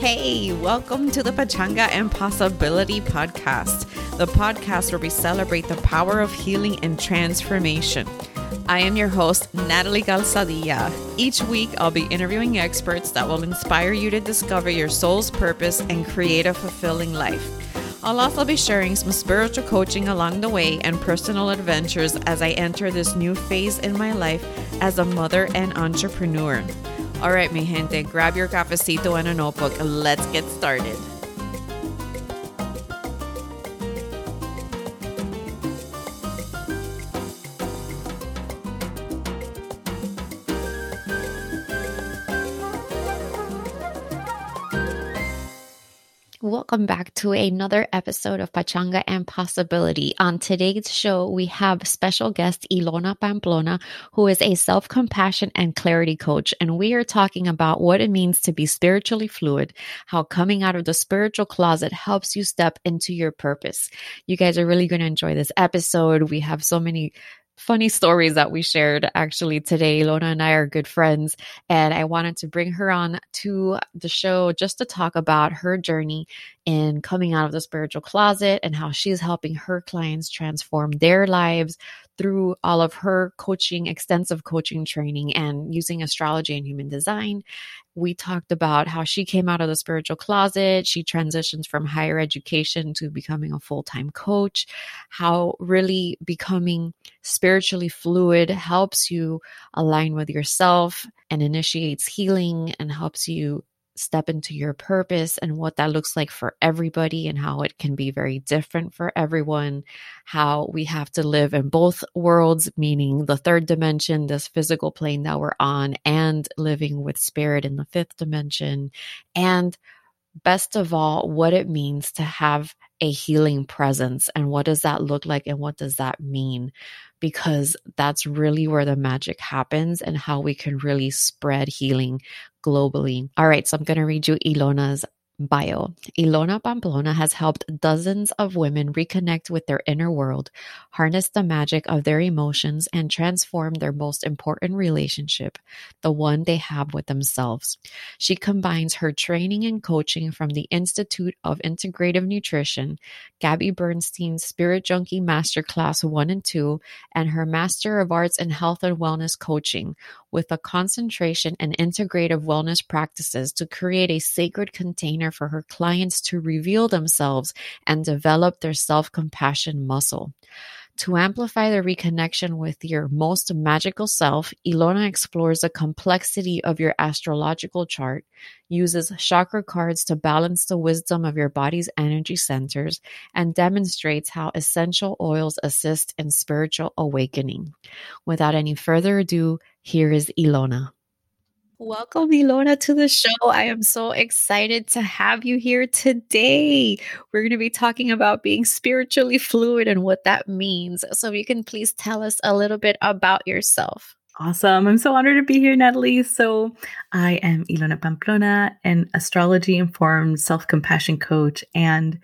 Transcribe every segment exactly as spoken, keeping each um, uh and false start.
Hey, welcome to the Pachanga and Possibility podcast, the podcast where we celebrate the power of healing and transformation. I am your host, Natalie Calzadilla. Each week, I'll be interviewing experts that will inspire you to discover your soul's purpose and create a fulfilling life. I'll also be sharing some spiritual coaching along the way and personal adventures as I enter this new phase in my life as a mother and entrepreneur. All right, mi gente, grab your cafecito and a notebook. Let's get started. Welcome back to another episode of Pachanga and Possibility. On today's show, we have special guest Ilona Pamplona, who is a self-compassion and clarity coach. And we are talking about what it means to be spiritually fluid, how coming out of the spiritual closet helps you step into your purpose. You guys are really going to enjoy this episode. We have so many funny stories that we shared actually today. Ilona and I are good friends, and I wanted to bring her on to the show just to talk about her journey in coming out of the spiritual closet and how she's helping her clients transform their lives through all of her coaching, extensive coaching training, and using astrology and human design. We talked about how she came out of the spiritual closet. She transitions from higher education to becoming a full-time coach, how really becoming spiritually fluid helps you align with yourself and initiates healing and helps you step into your purpose and what that looks like for everybody and how it can be very different for everyone, how we have to live in both worlds, meaning the third dimension, this physical plane that we're on, and living with spirit in the fifth dimension. And best of all, what it means to have a healing presence and what does that look like and what does that mean? Because that's really where the magic happens and how we can really spread healing globally. All right, so I'm going to read you Ilona's bio. Ilona Pamplona has helped dozens of women reconnect with their inner world, harness the magic of their emotions, and transform their most important relationship, the one they have with themselves. She combines her training and coaching from the Institute of Integrative Nutrition, Gabby Bernstein's Spirit Junkie Masterclass one and two, and her Master of Arts in Health and Wellness Coaching, with a concentration in integrative wellness practices to create a sacred container for her clients to reveal themselves and develop their self-compassion muscle. To amplify the reconnection with your most magical self, Ilona explores the complexity of your astrological chart, uses chakra cards to balance the wisdom of your body's energy centers, and demonstrates how essential oils assist in spiritual awakening. Without any further ado, here is Ilona. Welcome, Ilona, to the show. I am so excited to have you here today. We're going to be talking about being spiritually fluid and what that means. So you can please tell us a little bit about yourself. Awesome. I'm so honored to be here, Natalie. So I am Ilona Pamplona, an astrology-informed self-compassion coach, and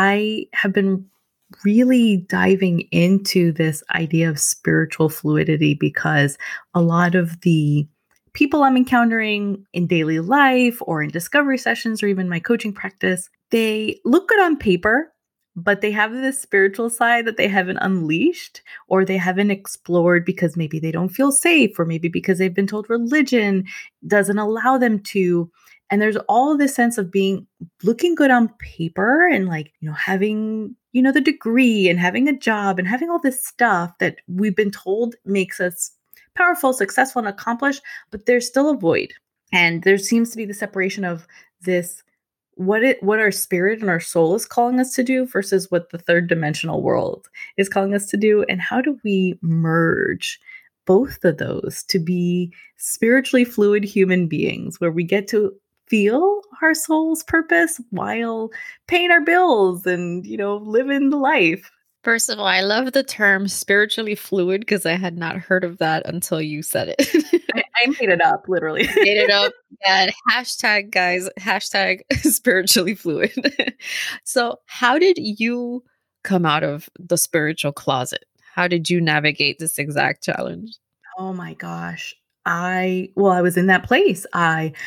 I have been really diving into this idea of spiritual fluidity because a lot of the people I'm encountering in daily life or in discovery sessions or even my coaching practice, they look good on paper, but they have this spiritual side that they haven't unleashed or they haven't explored because maybe they don't feel safe or maybe because they've been told religion doesn't allow them to. And there's all this sense of being looking good on paper and like, you know, having, you know, the degree and having a job and having all this stuff that we've been told makes us powerful, successful, and accomplished, but there's still a void. And there seems to be the separation of this, what it, what our spirit and our soul is calling us to do versus what the third dimensional world is calling us to do. And how do we merge both of those to be spiritually fluid human beings where we get to feel our soul's purpose while paying our bills and, you know, living the life? First of all, I love the term spiritually fluid because I had not heard of that until you said it. I, I made it up, literally. Made it up. Yeah, hashtag, guys, hashtag spiritually fluid. So how did you come out of the spiritual closet? How did you navigate this exact challenge? Oh my gosh. I, well, I was in that place. I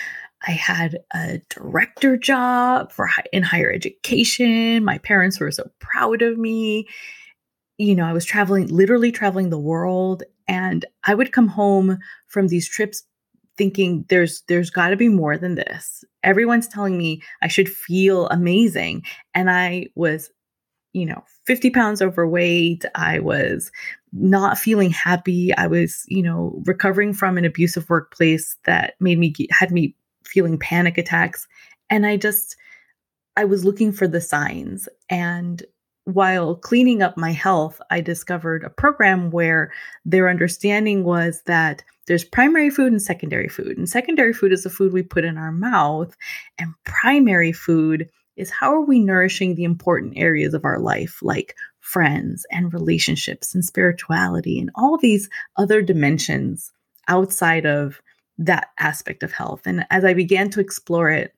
I had a director job for hi- in higher education. My parents were so proud of me. You know, I was traveling, literally traveling the world, and I would come home from these trips thinking there's there's got to be more than this. Everyone's telling me I should feel amazing, and I was, you know, fifty pounds overweight. I was not feeling happy. I was, you know, recovering from an abusive workplace that made me had me feeling panic attacks. And I just I was looking for the signs. And while cleaning up my health, I discovered a program where their understanding was that there's primary food and secondary food. And secondary food is the food we put in our mouth, and primary food is how are we nourishing the important areas of our life, like friends and relationships and spirituality and all these other dimensions outside of that aspect of health. And as I began to explore it,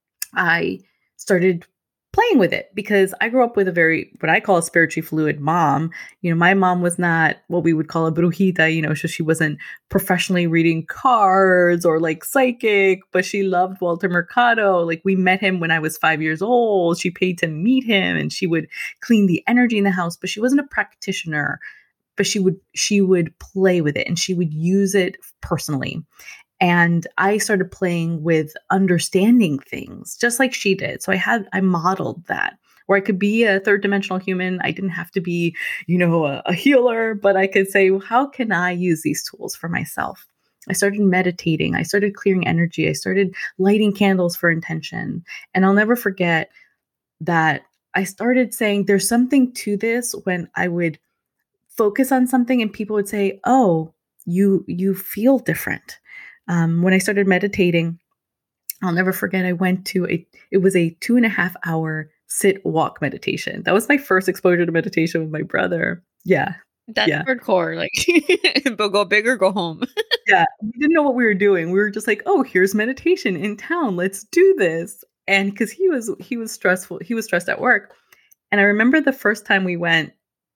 I started playing with it because I grew up with a very, what I call a spiritually fluid mom. You know, my mom was not what we would call a brujita, you know, so she wasn't professionally reading cards or like psychic, but she loved Walter Mercado. Like we met him when I was five years old. She paid to meet him and she would clean the energy in the house, but she wasn't a practitioner, but she would, she would play with it and she would use it personally. And I started playing with understanding things just like she did. So I had, I modeled that where I could be a third dimensional human. I didn't have to be, you know, a, a healer, but I could say, well, how can I use these tools for myself? I started meditating. I started clearing energy. I started lighting candles for intention. And I'll never forget that I started saying there's something to this when I would focus on something and people would say, oh, you, you feel different. Um, when I started meditating, I'll never forget, I went to a, it was a two and a half hour sit walk meditation. That was my first exposure to meditation with my brother. Yeah. That's yeah. hardcore. Like, but go big or go home. Yeah. We didn't know what we were doing. We were just like, oh, here's meditation in town. Let's do this. And because he was, he was stressful. He was stressed at work. And I remember the first time we went,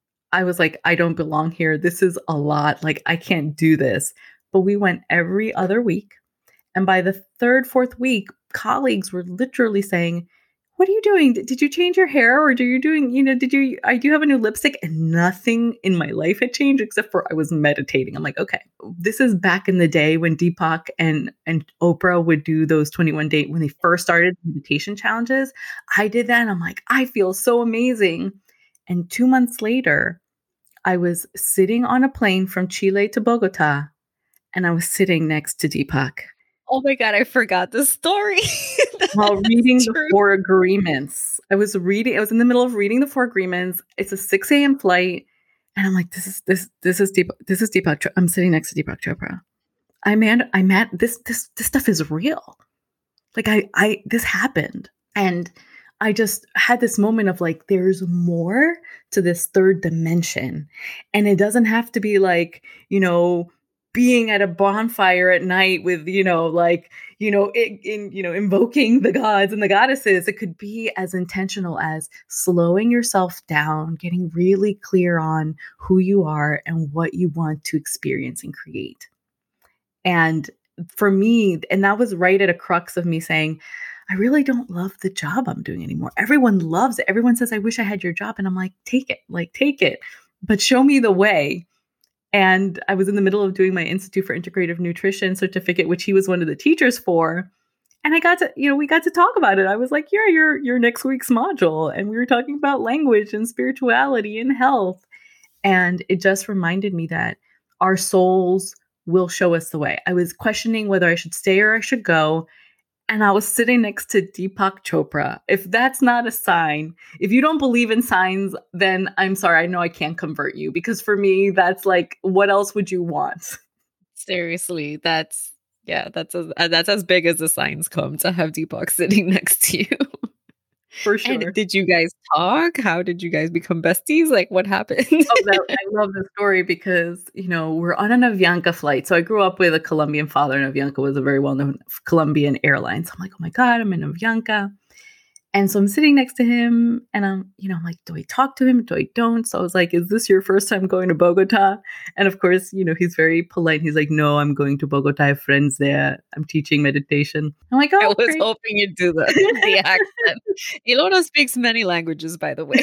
I was like, I don't belong here. This is a lot. Like, I can't do this. But we went every other week. And by the third, fourth week, colleagues were literally saying, what are you doing? Did you change your hair? Or do you doing, you know, did you, I do have a new lipstick? And nothing in my life had changed except for I was meditating. I'm like, okay, this is back in the day when Deepak and, and Oprah would do those twenty-one day, when they first started meditation challenges. I did that. And I'm like, I feel so amazing. And two months later, I was sitting on a plane from Chile to Bogota. And I was sitting next to Deepak. Oh my God, I forgot the story. While reading true. the four agreements. I was reading, I was in the middle of reading the four agreements. It's a six a.m. flight. And I'm like, this is this this is Deepak, this is Deepak. I'm sitting next to Deepak Chopra. I'm at, I'm at this this this stuff is real. Like I I this happened. And I just had this moment of like, there's more to this third dimension. And it doesn't have to be like, you know, being at a bonfire at night with, you know, like, you know, in, in, you know, invoking the gods and the goddesses. It could be as intentional as slowing yourself down, getting really clear on who you are and what you want to experience and create. And for me, and that was right at a crux of me saying, I really don't love the job I'm doing anymore. Everyone loves it. Everyone says, I wish I had your job. And I'm like, take it, like, take it, but show me the way. And I was in the middle of doing my Institute for Integrative Nutrition certificate, which he was one of the teachers for. And I got to, you know, we got to talk about it. I was like, yeah, you're, you're next week's module. And we were talking about language and spirituality and health. And it just reminded me that our souls will show us the way. I was questioning whether I should stay or I should go. And I was sitting next to Deepak Chopra. If that's not a sign, if you don't believe in signs, then I'm sorry. I know I can't convert you because for me, that's like, what else would you want? Seriously, that's, yeah, that's as, that's as big as the signs come to have Deepak sitting next to you. For sure. And did you guys talk? How did you guys become besties? Like, what happened? Oh, that, I love the story because, you know, we're on an Avianca flight. So I grew up with a Colombian father, and Avianca was a very well-known Colombian airline. So I'm like, oh my God, I'm in Avianca. And so I'm sitting next to him and I'm, you know, I'm like, do I talk to him? Do I don't? So I was like, is this your first time going to Bogota? And of course, you know, he's very polite. He's like, no, I'm going to Bogota. I have friends there. I'm teaching meditation. I'm like, I oh, was great. hoping you'd do the, the accent. Ilona speaks many languages, by the way.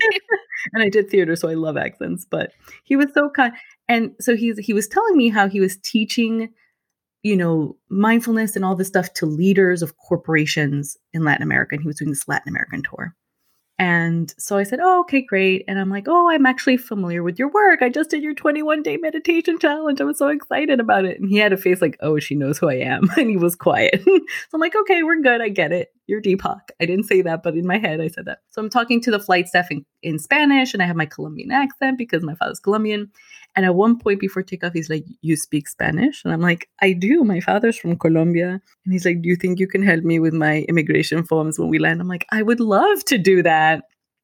And I did theater, so I love accents, but he was so kind. And so he's, he was telling me how he was teaching, you know, mindfulness and all this stuff to leaders of corporations in Latin America. And he was doing this Latin American tour. And so I said, oh, okay, great. And I'm like, oh, I'm actually familiar with your work. I just did your twenty-one day meditation challenge. I was so excited about it. And he had a face like, oh, she knows who I am. And he was quiet. So I'm like, okay, we're good. I get it. You're Deepak. I didn't say that, but in my head, I said that. So I'm talking to the flight staff in, in Spanish, and I have my Colombian accent because my father's Colombian. And at one point before takeoff, he's like, you speak Spanish? And I'm like, I do. My father's from Colombia. And he's like, do you think you can help me with my immigration forms when we land? I'm like, I would love to do that.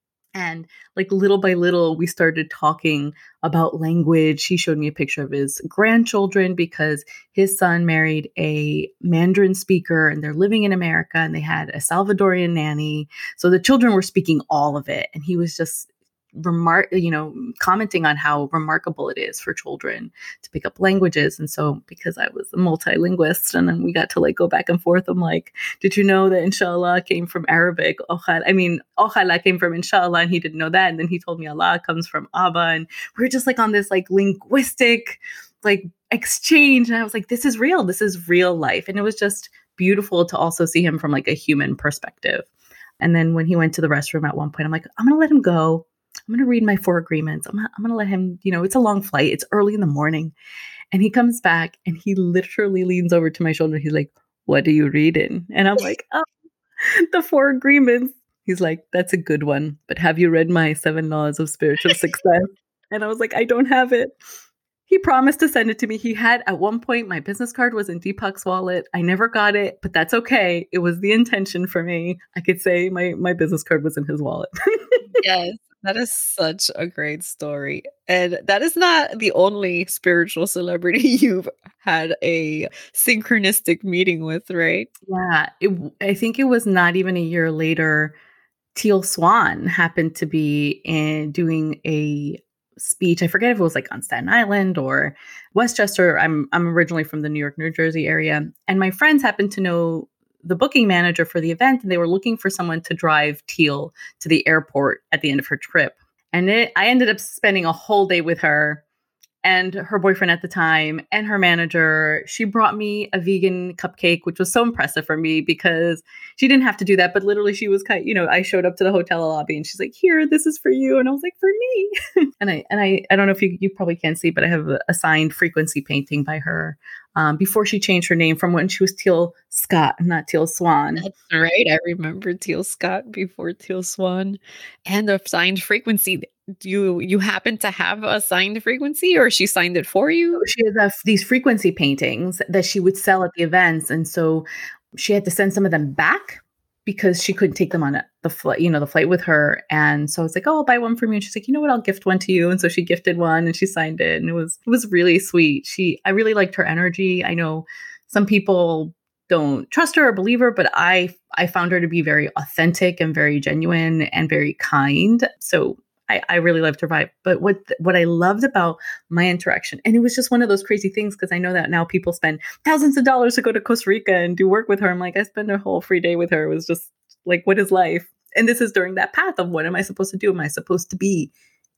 And like little by little, we started talking about language. He showed me a picture of his grandchildren because his son married a Mandarin speaker and they're living in America and they had a Salvadorian nanny. So the children were speaking all of it. And he was just remark, you know, commenting on how remarkable it is for children to pick up languages. And so because I was a multilingualist and then we got to like go back and forth, I'm like, did you know that inshallah came from Arabic? Ojalá, I mean, ojalá came from inshallah, and he didn't know that. And then he told me Allah comes from Abba. And we were just like on this like linguistic like exchange. And I was like, this is real. This is real life. And it was just beautiful to also see him from like a human perspective. And then when he went to the restroom at one point, I'm like, I'm going to let him go. I'm going to read my four agreements. I'm, I'm going to let him, you know, it's a long flight. It's early in the morning. And he comes back and he literally leans over to my shoulder. He's like, what are you reading? And I'm like, oh, the four agreements. He's like, that's a good one. But have you read my seven laws of spiritual success? And I was like, I don't have it. He promised to send it to me. He had at one point, my business card was in Deepak's wallet. I never got it, but that's okay. It was the intention for me. I could say my, my business card was in his wallet. Yes. That is such a great story. And that is not the only spiritual celebrity you've had a synchronistic meeting with, right? Yeah. It, I think it was not even a year later, Teal Swan happened to be in doing a speech. I forget if it was like on Staten Island or Westchester. I'm I'm originally from the New York, New Jersey area. And my friends happened to know the booking manager for the event, and they were looking for someone to drive Teal to the airport at the end of her trip. And it, I ended up spending a whole day with her and her boyfriend at the time and her manager. She brought me a vegan cupcake, which was so impressive for me because she didn't have to do that. But literally she was kind of, you know, I showed up to the hotel lobby and she's like, here, this is for you. And I was like, for me. and I, and I, I don't know if you, you probably can't see, but I have a, a signed frequency painting by her um, before she changed her name from when she was Teal Scott, not Teal Swan. That's right. I remember Teal Scott before Teal Swan, and the signed frequency. Do you you happen to have a signed frequency, or she signed it for you? She has uh, these frequency paintings that she would sell at the events, and so she had to send some of them back because she couldn't take them on the flight, you know, the flight with her. And so I was like, oh, I'll buy one for me. And she's like, you know what? I'll gift one to you. And so she gifted one and she signed it. And it was, it was really sweet. She, I really liked her energy. I know some people don't trust her or believe her, but I, I found her to be very authentic and very genuine and very kind. So I, I really loved her vibe. But what what I loved about my interaction, and it was just one of those crazy things, because I know that now people spend thousands of dollars to go to Costa Rica and do work with her. I'm like, I spent a whole free day with her. It was just like, what is life? And this is during that path of what am I supposed to do? Am I supposed to be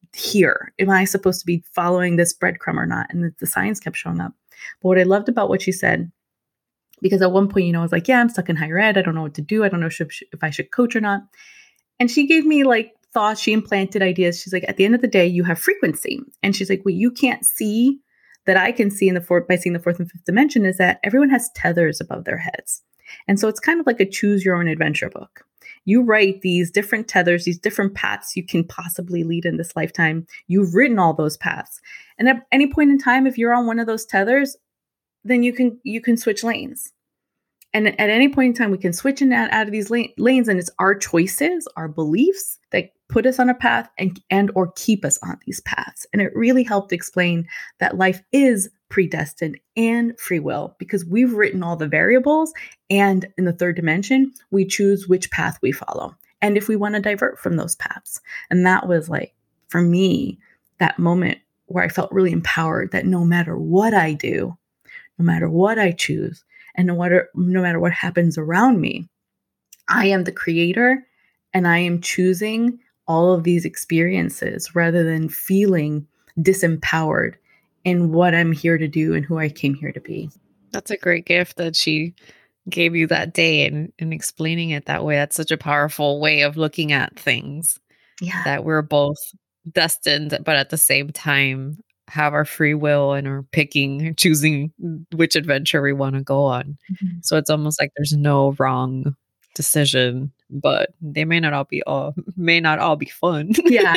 here? Am I supposed to be following this breadcrumb or not? And the, the signs kept showing up. But what I loved about what she said, because at one point, you know, I was like, yeah, I'm stuck in higher ed. I don't know what to do. I don't know if, if I should coach or not. And she gave me like thoughts. She implanted ideas. She's like, at the end of the day, you have frequency. And she's like, what you can't see that I can see in the fourth by seeing the fourth and fifth dimension is that everyone has tethers above their heads. And so it's kind of like a choose your own adventure book. You write these different tethers, these different paths you can possibly lead in this lifetime. You've written all those paths. And at any point in time, if you're on one of those tethers, then you can you can switch lanes. And at any point in time, we can switch in and out of these lanes, and it's our choices, our beliefs that put us on a path and, and or keep us on these paths. And it really helped explain that life is predestined, and free will, because we've written all the variables. And in the third dimension, we choose which path we follow. And if we want to divert from those paths. And that was like, for me, that moment where I felt really empowered that no matter what I do, no matter what I choose, and no matter, no matter what happens around me, I am the creator and I am choosing all of these experiences rather than feeling disempowered in what I'm here to do and who I came here to be. That's a great gift that she gave you that day, and, and explaining it that way. That's such a powerful way of looking at things. Yeah. That we're both destined, but at the same time have our free will and are picking, choosing which adventure we want to go on. Mm-hmm. So it's almost like there's no wrong decision, but they may not all be all may not all be fun. Yeah.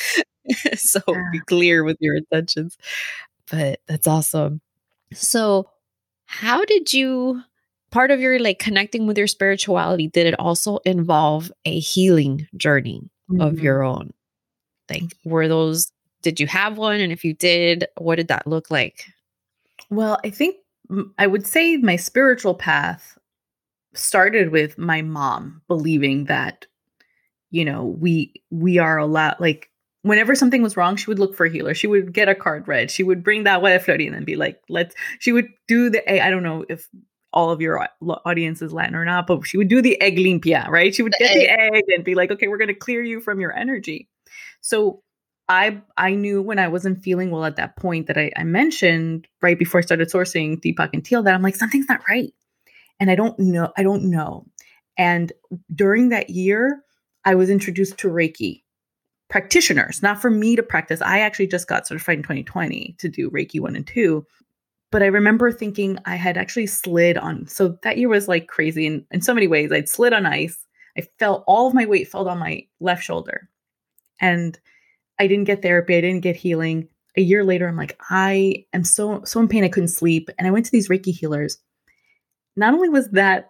So yeah. Be clear with your intentions. But that's awesome. So how did you, part of your like connecting with your spirituality, did it also involve a healing journey mm-hmm. of your own? Like, were those, did you have one? And if you did, what did that look like? Well, I think I would say my spiritual path started with my mom believing that, you know, we, we are allowed, like, whenever something was wrong, she would look for a healer. She would get a card read. She would bring that Waya Flori and be like, let's, she would do the, I don't know if all of your audience is Latin or not, but she would do the egg limpia, right? She would get the egg and be like, okay, we're going to clear you from your energy. So I I knew when I wasn't feeling well at that point that I, I mentioned right before I started sourcing Deepak and Teal that I'm like, something's not right. And I don't know. I don't know. And during that year, I was introduced to Reiki practitioners, not for me to practice. I actually just got certified in twenty twenty to do Reiki one and two. But I remember thinking I had actually slid on. So that year was like crazy in, in so many ways. I'd slid on ice. I felt all of my weight fell on my left shoulder. And I didn't get therapy. I didn't get healing. A year later, I'm like, I am so, so in pain. I couldn't sleep. And I went to these Reiki healers. Not only was that,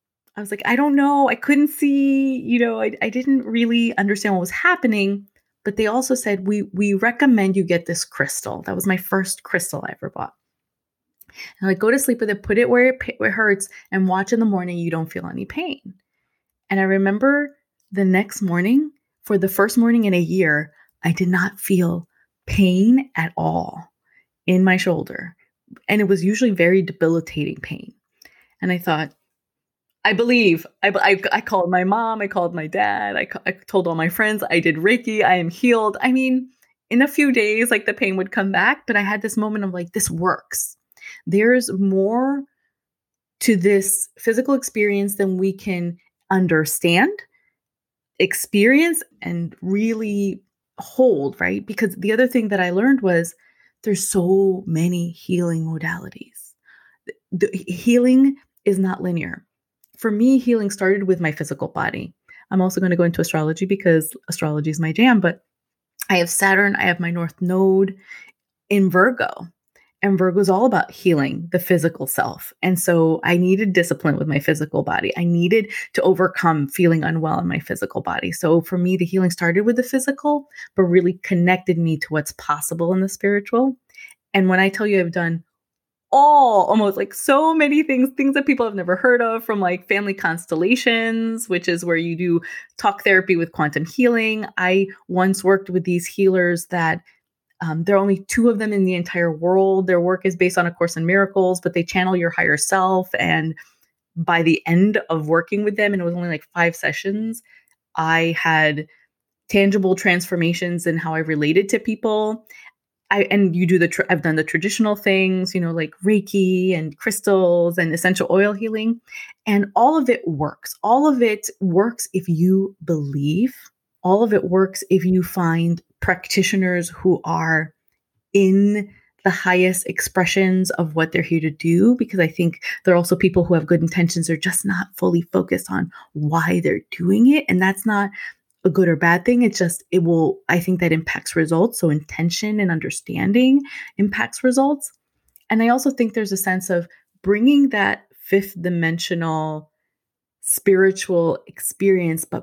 I was like, I don't know. I couldn't see, you know, I, I didn't really understand what was happening. But they also said, we, we recommend you get this crystal. That was my first crystal I ever bought. And I like, go to sleep with it, put it where it, where it hurts, and watch in the morning. You don't feel any pain. And I remember the next morning, for the first morning in a year, I did not feel pain at all in my shoulder. And it was usually very debilitating pain. And I thought, I believe, I, I, I called my mom, I called my dad, I, I told all my friends, I did Reiki, I am healed. I mean, in a few days, like the pain would come back, but I had this moment of like, this works. There's more to this physical experience than we can understand, experience, and really hold, right? Because the other thing that I learned was there's so many healing modalities. The healing is not linear. For me, healing started with my physical body. I'm also going to go into astrology because astrology is my jam, but I have Saturn, I have my North Node in Virgo. And Virgo is all about healing the physical self. And so I needed discipline with my physical body. I needed to overcome feeling unwell in my physical body. So for me, the healing started with the physical, but really connected me to what's possible in the spiritual. And when I tell you I've done all, almost like so many things, things that people have never heard of, from like family constellations, which is where you do talk therapy with quantum healing. I once worked with these healers that Um, there are only two of them in the entire world. Their work is based on A Course in Miracles, but they channel your higher self. And by the end of working with them, and it was only like five sessions, I had tangible transformations in how I related to people. I and you do the tra- I've done the traditional things, you know, like Reiki and crystals and essential oil healing, and all of it works. All of it works if you believe. All of it works if you find practitioners who are in the highest expressions of what they're here to do, because I think there are also people who have good intentions. They're just not fully focused on why they're doing it. And that's not a good or bad thing. It's just, it will, I think that impacts results. So intention and understanding impacts results. And I also think there's a sense of bringing that fifth dimensional spiritual experience, but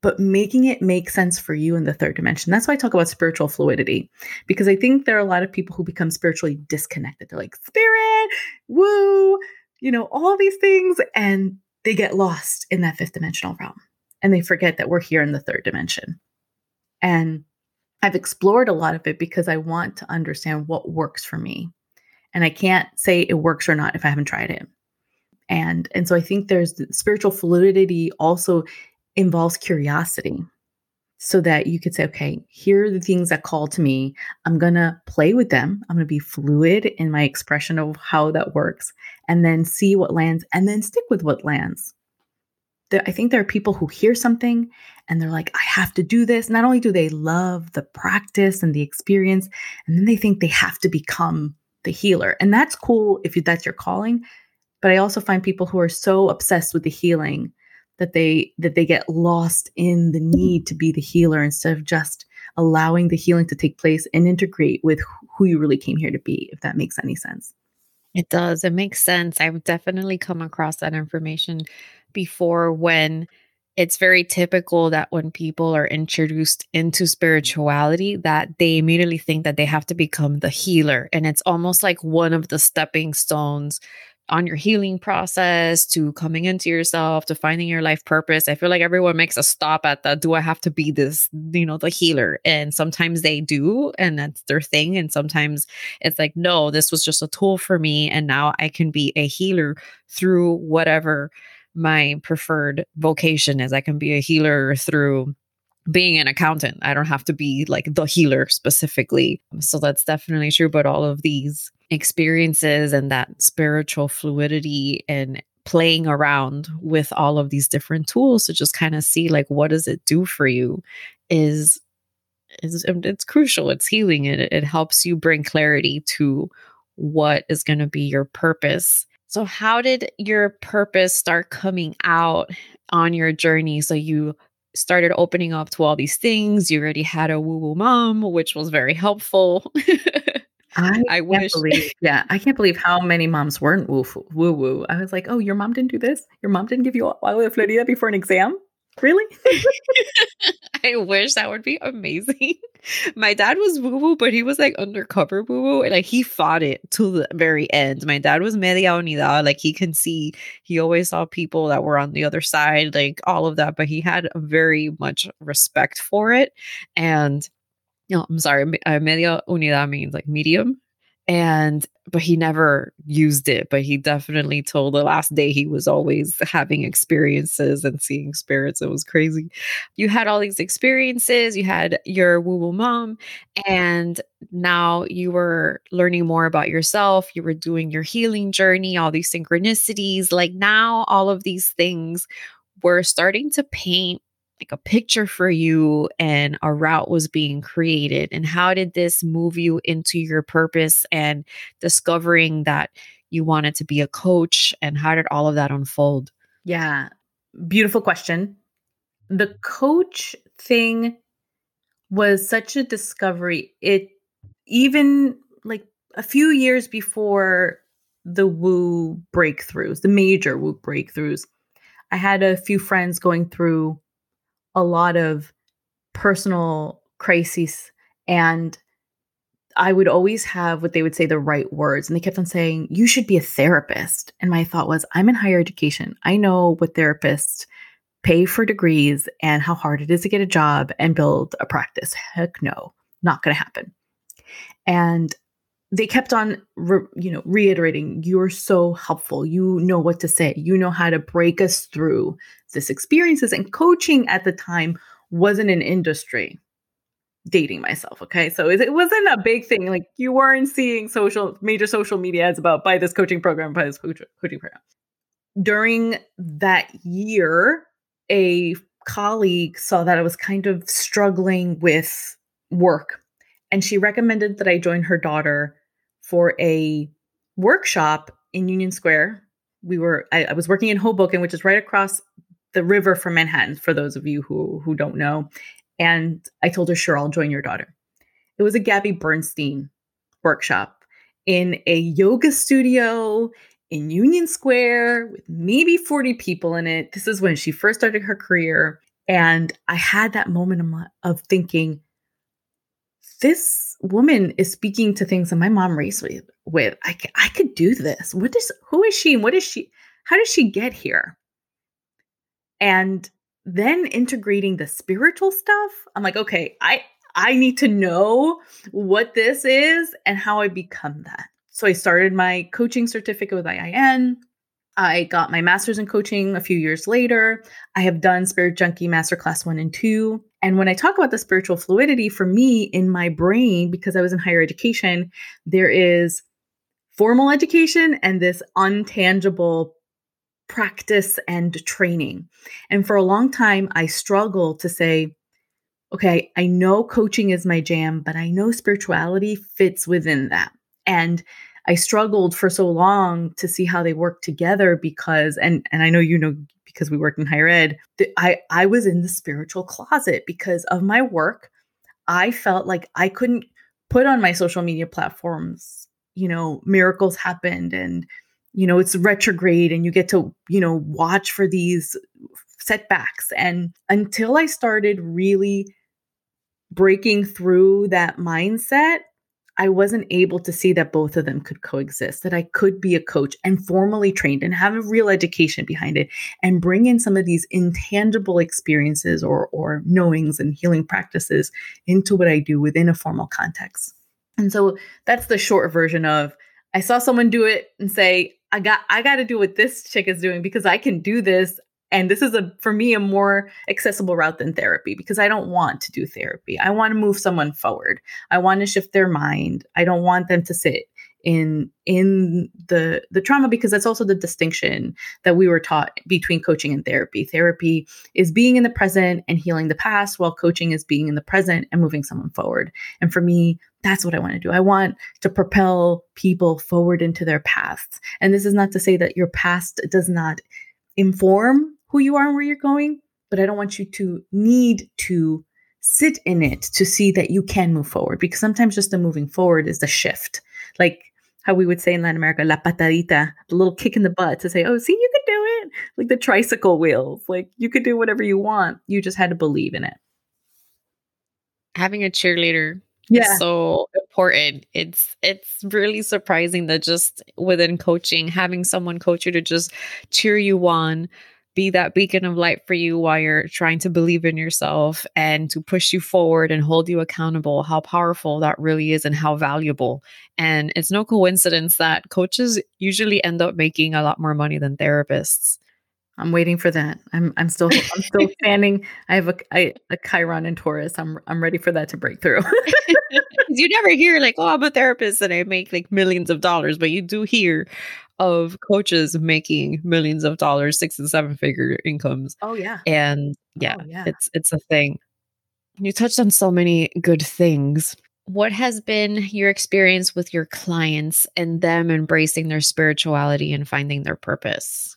but making it make sense for you in the third dimension. That's why I talk about spiritual fluidity, because I think there are a lot of people who become spiritually disconnected. They're like, spirit, woo, you know, all these things. And they get lost in that fifth dimensional realm. And they forget that we're here in the third dimension. And I've explored a lot of it because I want to understand what works for me. And I can't say it works or not if I haven't tried it. And, and so I think there's spiritual fluidity also involves curiosity, so that you could say, okay, here are the things that call to me. I'm going to play with them. I'm going to be fluid in my expression of how that works, and then see what lands, and then stick with what lands. There, I think there are people who hear something and they're like, I have to do this. Not only do they love the practice and the experience, and then they think they have to become the healer. And that's cool if you, that's your calling. But I also find people who are so obsessed with the healing that they that they get lost in the need to be the healer instead of just allowing the healing to take place and integrate with who you really came here to be, if that makes any sense. It does. It makes sense. I've definitely come across that information before, when it's very typical that when people are introduced into spirituality, that they immediately think that they have to become the healer. And it's almost like one of the stepping stones on your healing process to coming into yourself, to finding your life purpose. I feel like everyone makes a stop at the, do I have to be this, you know, the healer? And sometimes they do, and that's their thing. And sometimes it's like, no, this was just a tool for me. And now I can be a healer through whatever my preferred vocation is. I can be a healer through being an accountant. I don't have to be like the healer specifically. So that's definitely true. But all of these experiences and that spiritual fluidity and playing around with all of these different tools to just kind of see like, what does it do for you is, is it's crucial. It's healing. It, it helps you bring clarity to what is going to be your purpose. So how did your purpose start coming out on your journey? So you started opening up to all these things. You already had a woo-woo mom, which was very helpful. I, I can't wish. believe, yeah, I can't believe how many moms weren't woo woo woo. I was like, oh, your mom didn't do this? Your mom didn't give you agua de Florida before an exam? Really? I wish. That would be amazing. My dad was woo woo, but he was like undercover woo woo. And like he fought it to the very end. My dad was media unidad. Like he can see, he always saw people that were on the other side, like all of that. But he had very much respect for it. And no, I'm sorry. Uh, media unidad means like medium. And, but he never used it, but he definitely told the last day he was always having experiences and seeing spirits. It was crazy. You had all these experiences, you had your woo-woo mom, and now you were learning more about yourself. You were doing your healing journey, all these synchronicities. Like now all of these things were starting to paint like a picture for you, and a route was being created. And how did this move you into your purpose and discovering that you wanted to be a coach? And how did all of that unfold? Yeah. Beautiful question. The coach thing was such a discovery. It even like a few years before the woo breakthroughs, the major woo breakthroughs, I had a few friends going through a lot of personal crises, and I would always have what they would say the right words. And they kept on saying, you should be a therapist. And my thought was, I'm in higher education. I know what therapists pay for degrees and how hard it is to get a job and build a practice. Heck no, not going to happen. And they kept on, re- you know, reiterating, you're so helpful. You know what to say. You know how to break us through this experiences. And coaching at the time wasn't an industry. Dating myself. Okay. So it wasn't a big thing. Like you weren't seeing social, major social media ads about buy this coaching program, buy this coaching program. During that year, a colleague saw that I was kind of struggling with work, and she recommended that I join her daughter for a workshop in Union Square. We were, I, I was working in Hoboken, which is right across the river from Manhattan, for those of you who, who don't know. And I told her, sure, I'll join your daughter. It was a Gabby Bernstein workshop in a yoga studio in Union Square with maybe forty people in it. This is when she first started her career. And I had that moment of, my, of thinking, this woman is speaking to things that my mom raised me with. I, c- I could do this. What is, who is she? And what is she? How did she get here? And then integrating the spiritual stuff, I'm like, okay, I, I need to know what this is and how I become that. So I started my coaching certificate with I I N. I got my master's in coaching a few years later. I have done Spirit Junkie Masterclass one and two. And when I talk about the spiritual fluidity, for me in my brain, because I was in higher education, there is formal education and this untangible practice and training. And for a long time, I struggled to say, okay, I know coaching is my jam, but I know spirituality fits within that. And I struggled for so long to see how they work together because, and and I know you know because we worked in higher ed, that I I was in the spiritual closet because of my work. I felt like I couldn't put on my social media platforms, you know, miracles happened and you know it's retrograde and you get to, you know, watch for these setbacks. And until I started really breaking through that mindset, I wasn't able to see that both of them could coexist, that I could be a coach and formally trained and have a real education behind it and bring in some of these intangible experiences or, or knowings and healing practices into what I do within a formal context. And so that's the short version of I saw someone do it and say, I got I got to do what this chick is doing because I can do this. And this is a, for me, a more accessible route than therapy because I don't want to do therapy. I want to move someone forward. I want to shift their mind. I don't want them to sit in, in the, the trauma because that's also the distinction that we were taught between coaching and therapy. Therapy is being in the present and healing the past, while coaching is being in the present and moving someone forward. And for me, that's what I want to do. I want to propel people forward into their pasts. And this is not to say that your past does not inform who you are and where you're going, but I don't want you to need to sit in it to see that you can move forward, because sometimes just the moving forward is the shift. Like how we would say in Latin America, la patadita, the little kick in the butt to say, oh, see, you could do it. Like the tricycle wheels, like you could do whatever you want. You just had to believe in it. Having a cheerleader is Yeah. so important. It's it's really surprising that just within coaching, having someone coach you to just cheer you on, be that beacon of light for you while you're trying to believe in yourself and to push you forward and hold you accountable, how powerful that really is and how valuable. And it's no coincidence that coaches usually end up making a lot more money than therapists. I'm waiting for that. I'm I'm still I'm still standing. I have a I, a Chiron in Taurus. I'm I'm ready for that to break through. You never hear like, oh, I'm a therapist and I make like millions of dollars, but you do hear of coaches making millions of dollars, six and seven figure incomes. Oh yeah. And yeah, Oh yeah. it's it's a thing. You touched on so many good things. What has been your experience with your clients and them embracing their spirituality and finding their purpose?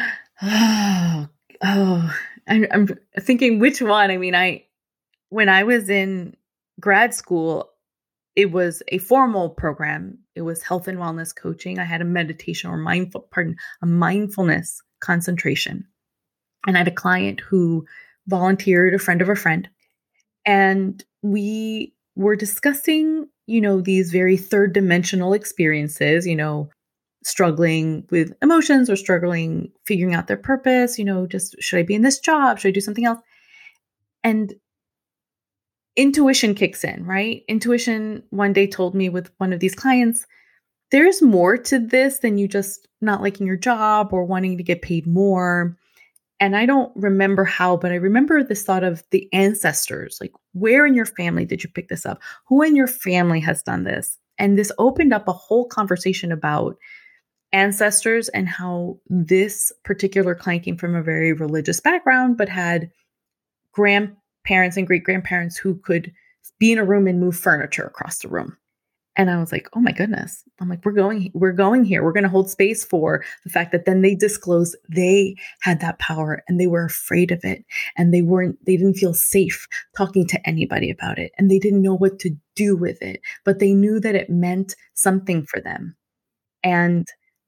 Oh, oh, I'm, I'm thinking which one. I mean, I when I was in grad school, it was a formal program. It was health and wellness coaching. I had a meditation or mindful, pardon, a mindfulness concentration, and I had a client who volunteered, a friend of a friend, and we were discussing, you know, these very third dimensional experiences, you know, struggling with emotions or struggling figuring out their purpose, you know, just should I be in this job? Should I do something else? And intuition kicks in, right? Intuition one day told me with one of these clients, there's more to this than you just not liking your job or wanting to get paid more. And I don't remember how, but I remember this thought of the ancestors. Like, where in your family did you pick this up? Who in your family has done this? And this opened up a whole conversation about ancestors and how this particular client came from a very religious background, but had grandparents and great grandparents who could be in a room and move furniture across the room. And I was like, oh my goodness. I'm like, we're going, we're going here. We're going to hold space for the fact that then they disclosed they had that power and they were afraid of it. And they weren't, they didn't feel safe talking to anybody about it. And they didn't know what to do with it, but they knew that it meant something for them. And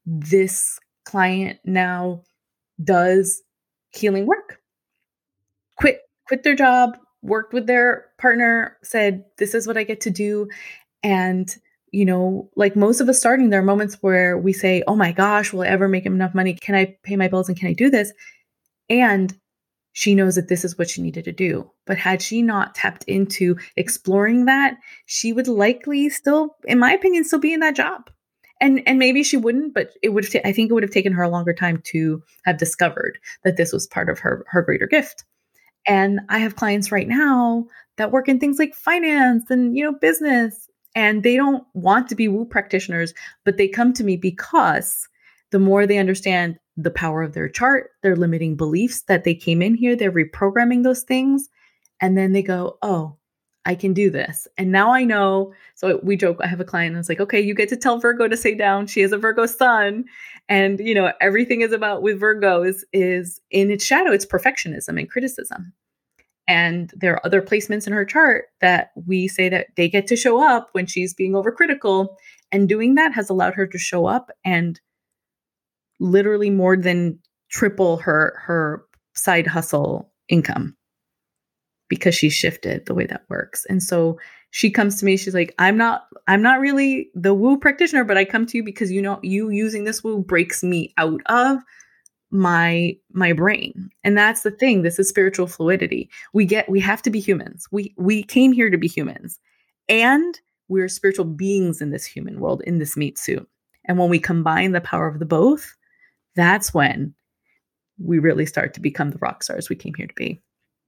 this client now does healing work, quit quit their job, worked with their partner, said, "This is what I get to do." And, you know, like most of us starting, there are moments where we say, "Oh my gosh, will I ever make enough money? Can I pay my bills and can I do this?" And she knows that this is what she needed to do. But had she not tapped into exploring that, she would likely still, in my opinion, still be in that job. And and maybe she wouldn't, but it would. I think it would have taken her a longer time to have discovered that this was part of her her greater gift. And I have clients right now that work in things like finance and, you know, business, and they don't want to be woo practitioners, but they come to me because the more they understand the power of their chart, their limiting beliefs that they came in here, they're reprogramming those things. And then they go, "Oh, I can do this." And now I know. So we joke, I have a client and it's like, "Okay, you get to tell Virgo to stay down." She has a Virgo sun. And, you know, everything is about with Virgo is, is in its shadow, it's perfectionism and criticism. And there are other placements in her chart that we say that they get to show up when she's being overcritical. And doing that has allowed her to show up and literally more than triple her, her side hustle income, because she shifted the way that works. And so she comes to me, she's like, I'm not, I'm not really the woo practitioner, but I come to you because, you know, you using this woo breaks me out of my, my brain. And that's the thing. This is spiritual fluidity. We get, we have to be humans. We, we came here to be humans, and we're spiritual beings in this human world, in this meat suit. And when we combine the power of the both, that's when we really start to become the rock stars we came here to be.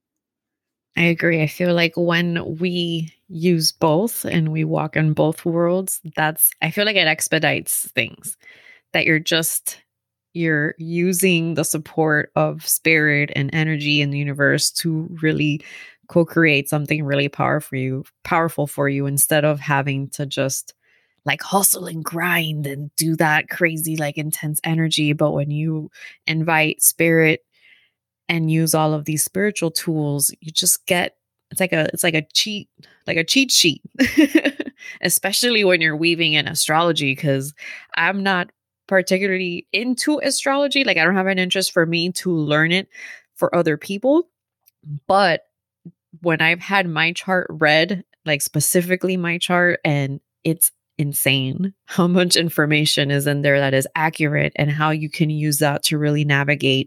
I agree. I feel like when we use both and we walk in both worlds, that's, I feel like it expedites things, that you're just, you're using the support of spirit and energy in the universe to really co-create something really powerful for you, powerful for you, instead of having to just like hustle and grind and do that crazy, like intense energy. But when you invite spirit and use all of these spiritual tools, you just get, it's like a, it's like a cheat, like a cheat sheet, especially when you're weaving in astrology. Cause I'm not particularly into astrology. Like I don't have an interest for me to learn it for other people. But when I've had my chart read, like specifically my chart, and it's insane how much information is in there that is accurate and how you can use that to really navigate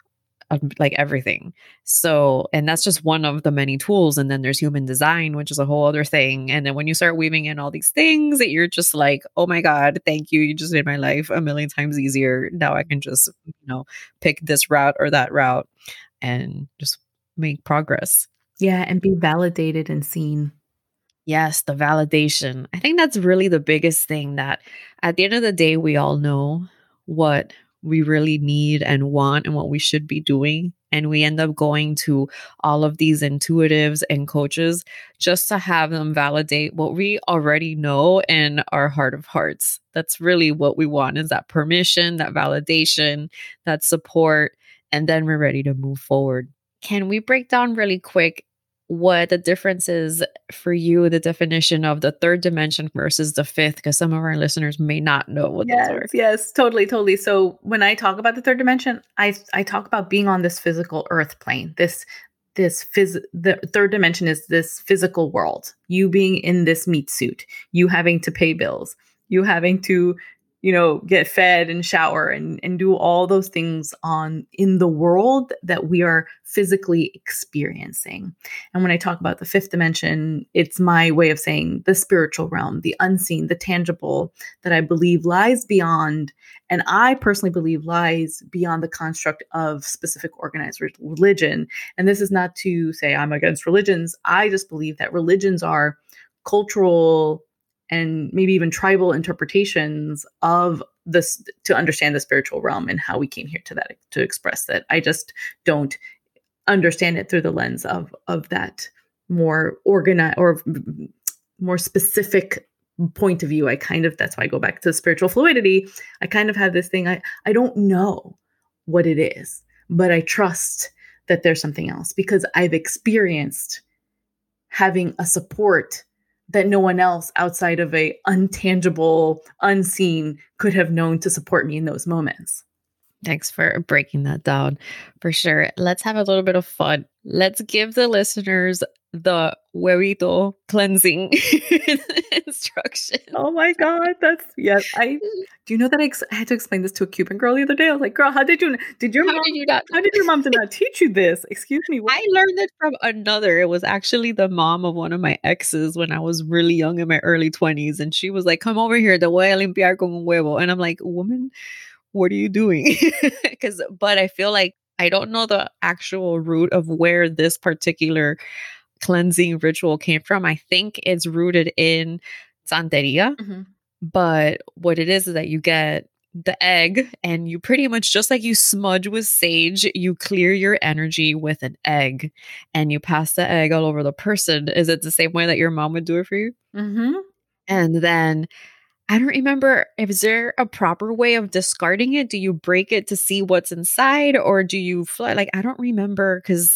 like everything. So, and that's just one of the many tools. And then there's human design, which is a whole other thing. And then when you start weaving in all these things, that you're just like, oh my God, thank you. You just made my life a million times easier. Now I can just, you know, pick this route or that route and just make progress. Yeah. And be validated and seen. Yes, the validation. I think that's really the biggest thing, that at the end of the day, we all know what we really need and want and what we should be doing. And we end up going to all of these intuitives and coaches just to have them validate what we already know in our heart of hearts. That's really what we want, is that permission, that validation, that support, and then we're ready to move forward. Can we break down really quick what the difference is for you, the definition of the third dimension versus the fifth? Because some of our listeners may not know what yes, those are. Yes, totally, totally. So when I talk about the third dimension, I I talk about being on this physical earth plane. This this phys- the third dimension is this physical world. You being in this meat suit, you having to pay bills, you having to, you know, get fed and shower and, and do all those things on in the world that we are physically experiencing. And when I talk about the fifth dimension, it's my way of saying the spiritual realm, the unseen, the tangible, that I believe lies beyond, and I personally believe lies beyond the construct of specific organized religion. And this is not to say I'm against religions. I just believe that religions are cultural and maybe even tribal interpretations of this to understand the spiritual realm and how we came here to that, to express that. I just don't understand it through the lens of, of that more organized or more specific point of view. I kind of, that's why I go back to spiritual fluidity. I kind of have this thing. I, I don't know what it is, but I trust that there's something else, because I've experienced having a support that no one else outside of a untangible, unseen could have known to support me in those moments. Thanks for breaking that down. For sure. Let's have a little bit of fun. Let's give the listeners the huevito cleansing instruction. Oh my God. That's, yes. I, do you know that I, ex- I had to explain this to a Cuban girl the other day? I was like, girl, how did you, did your How mom, did you not? how did your mom did not teach you this? Excuse me. What? I learned it from another. It was actually the mom of one of my exes when I was really young in my early twenties. And she was like, come over here, te voy a limpiar con un huevo. And I'm like, woman, what are you doing? Because, but I feel like I don't know the actual root of where this particular cleansing ritual came from. I think it's rooted in Santeria, Mhm. but what it is is that you get the egg and you pretty much, just like you smudge with sage, you clear your energy with an egg and you pass the egg all over the person. Is it the same way that your mom would do it for you? Mhm. And then I don't remember, is there a proper way of discarding it? Do you break it to see what's inside or do you fly? Like, I don't remember because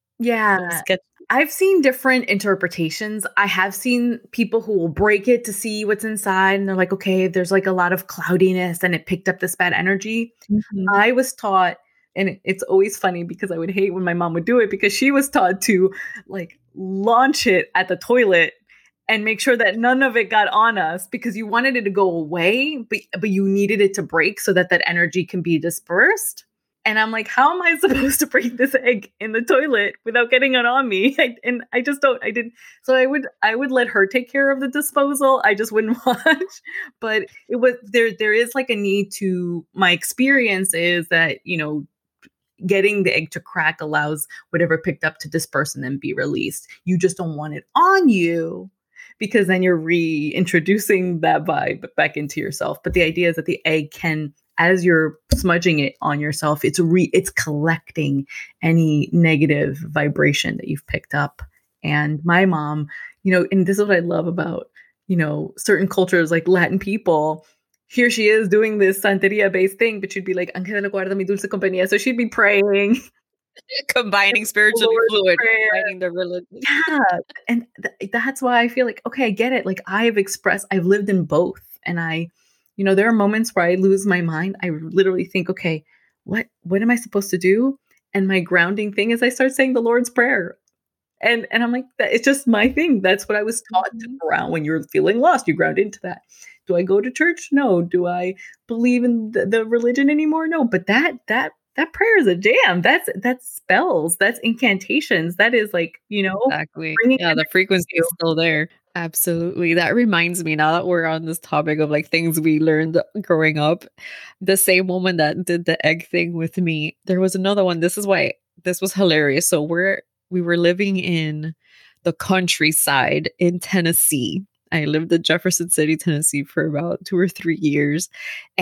Yeah. I've seen different interpretations. I have seen people who will break it to see what's inside and they're like, okay, there's like a lot of cloudiness and it picked up this bad energy. Mhm. I was taught, and it- it's always funny because I would hate when my mom would do it because she was taught to like launch it at the toilet and make sure that none of it got on us because you wanted it to go away, but but you needed it to break so that that energy can be dispersed. And I'm like, how am I supposed to break this egg in the toilet without getting it on me? I, and I just don't. I didn't. So I would I would let her take care of the disposal. I just wouldn't watch. But it was there. There is like a need to. My experience is that you know, getting the egg to crack allows whatever picked up to disperse and then be released. You just don't want it on you because then you're reintroducing that vibe back into yourself. But the idea is that the egg can, as you're smudging it on yourself, it's re it's collecting any negative vibration that you've picked up. And my mom, you know, and this is what I love about, you know, certain cultures like Latin people. Here she is doing this Santeria based thing, but she'd be like, Ángel de la guarda mi dulce compañía. So she'd be praying, Combining spiritually Lord's fluid, Prayer. combining the religion. Yeah. And th- that's why I feel like, okay, I get it. Like I've expressed, I've lived in both. And I, you know, there are moments where I lose my mind. I literally think, okay, what, what am I supposed to do? And my grounding thing is I start saying the Lord's Prayer. And, and I'm like, that, it's just my thing. That's what I was taught to Mhm. ground when you're feeling lost. You ground into that. Do I go to church? No. Do I believe in the, the religion anymore? No. But that, that, that prayer is a jam. That's, that's spells. That's incantations. That is like, you know, Exactly. bringing Yeah, the energy frequency to you. is still there. Absolutely. That reminds me, now that we're on this topic of like things we learned growing up, the same woman that did the egg thing with me, there was another one. This is why this was hilarious. So we're we were living in the countryside in Tennessee. I lived in Jefferson City, Tennessee for about two or three years.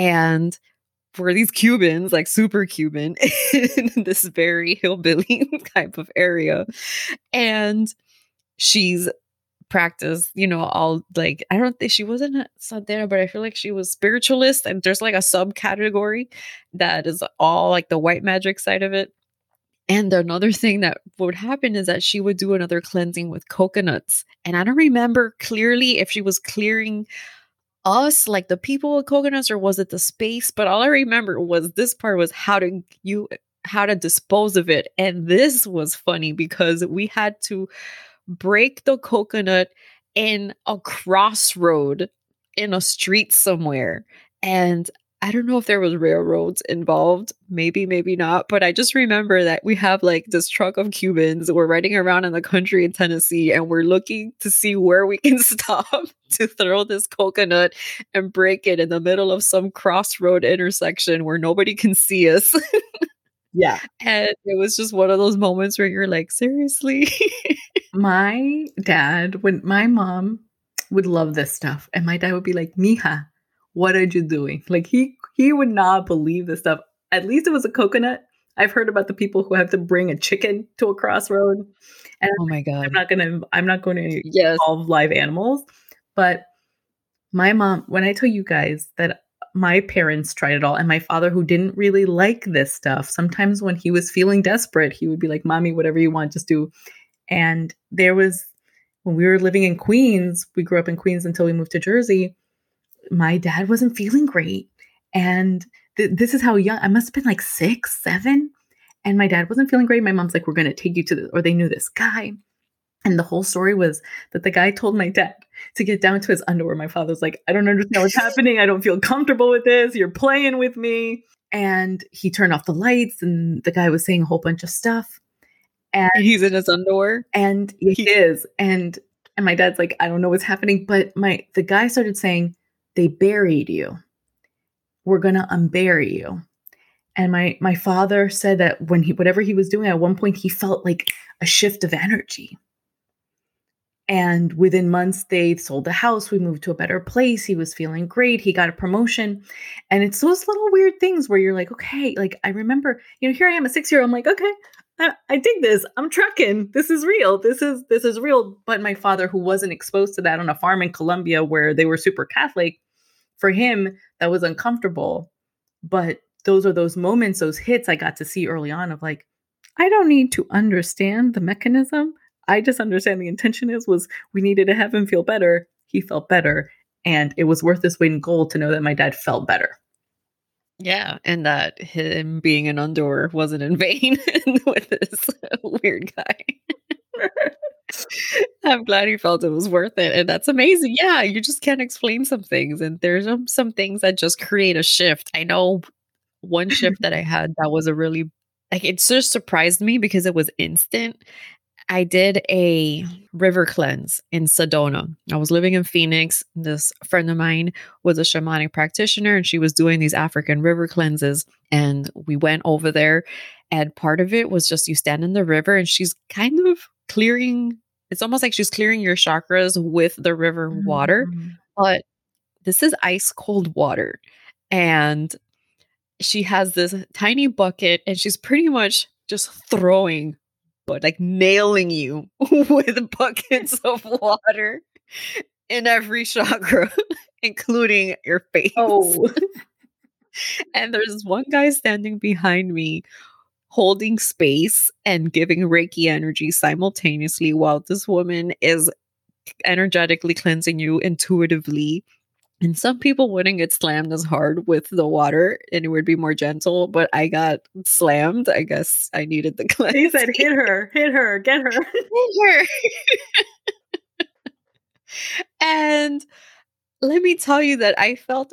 And for these Cubans, like super Cuban, in this very hillbilly type of area. And she's practiced, you know, all like, I don't think she wasn't a Santera, but I feel like she was spiritualist. And there's like a subcategory that is all like the white magic side of it. And another thing that would happen is that she would do another cleansing with coconuts. And I don't remember clearly if she was clearing us, like the people with coconuts, or was it the space? But all I remember was this part was how to you how to dispose of it. And this was funny because we had to break the coconut in a crossroad in a street somewhere. And I don't know if there was railroads involved, maybe, maybe not. But I just remember that we have like this truck of Cubans. We're riding around in the country in Tennessee and we're looking to see where we can stop to throw this coconut and break it in the middle of some crossroad intersection where nobody can see us. Yeah. And it was just one of those moments where you're like, seriously? My dad, when my mom would love this stuff, and my dad would be like, Mija, what are you doing? Like he he would not believe this stuff. At least it was a coconut. I've heard about the people who have to bring a chicken to a crossroad. And Oh my I'm God. not gonna I'm not going to Yes. involve live animals. But my mom, when I tell you guys that my parents tried it all, and my father, who didn't really like this stuff, sometimes when he was feeling desperate, he would be like, Mommy, whatever you want, just do. And there was, when we were living in Queens, we grew up in Queens until we moved to Jersey, my dad wasn't feeling great. And th- this is how young I must have been, like six, seven. And my dad wasn't feeling great. My mom's like, we're going to take you to the, or they knew this guy. And the whole story was that the guy told my dad to get down to his underwear. My father's like, I don't understand what's happening. I don't feel comfortable with this. You're playing with me. And he turned off the lights, and the guy was saying a whole bunch of stuff. And, and he's in his underwear. And he, he is. And and my dad's like, I don't know what's happening. But my the guy started saying, they buried you. We're gonna unbury you. And my my father said that when he whatever he was doing, at one point he felt like a shift of energy. And within months, they sold the house. We moved to a better place. He was feeling great. He got a promotion. And it's those little weird things where you're like, okay, like I remember, you know, here I am, a six-year-old. I'm like, okay, I, I dig this. I'm trucking. This is real. This is this is real. But my father, who wasn't exposed to that on a farm in Colombia where they were super Catholic, for him, that was uncomfortable. But those are those moments, those hits I got to see early on of like, I don't need to understand the mechanism. I just understand the intention is was we needed to have him feel better. He felt better. And it was worth his weight in gold to know that my dad felt better. Yeah. And that him being an underwear wasn't in vain with this weird guy. I'm glad he felt it was worth it. And that's amazing. Yeah. You just can't explain some things. And there's um, some things that just create a shift. I know one shift that I had that was a really, like, it just surprised me because it was instant. I did a river cleanse in Sedona. I was living in Phoenix. This friend of mine was a shamanic practitioner, and she was doing these African river cleanses. And we went over there, and part of it was just you stand in the river and she's kind of clearing. It's almost like she's clearing your chakras with the river water, Mm-hmm. but this is ice cold water. And she has this tiny bucket and she's pretty much just throwing but like nailing you with buckets of water in every chakra, including your face. Oh. And there's one guy standing behind me holding space and giving Reiki energy simultaneously while this woman is energetically cleansing you intuitively. And some people wouldn't get slammed as hard with the water and it would be more gentle, but I got slammed. I guess I needed the cleanse. He said, hit her, hit her, get her. Hit her. And let me tell you that I felt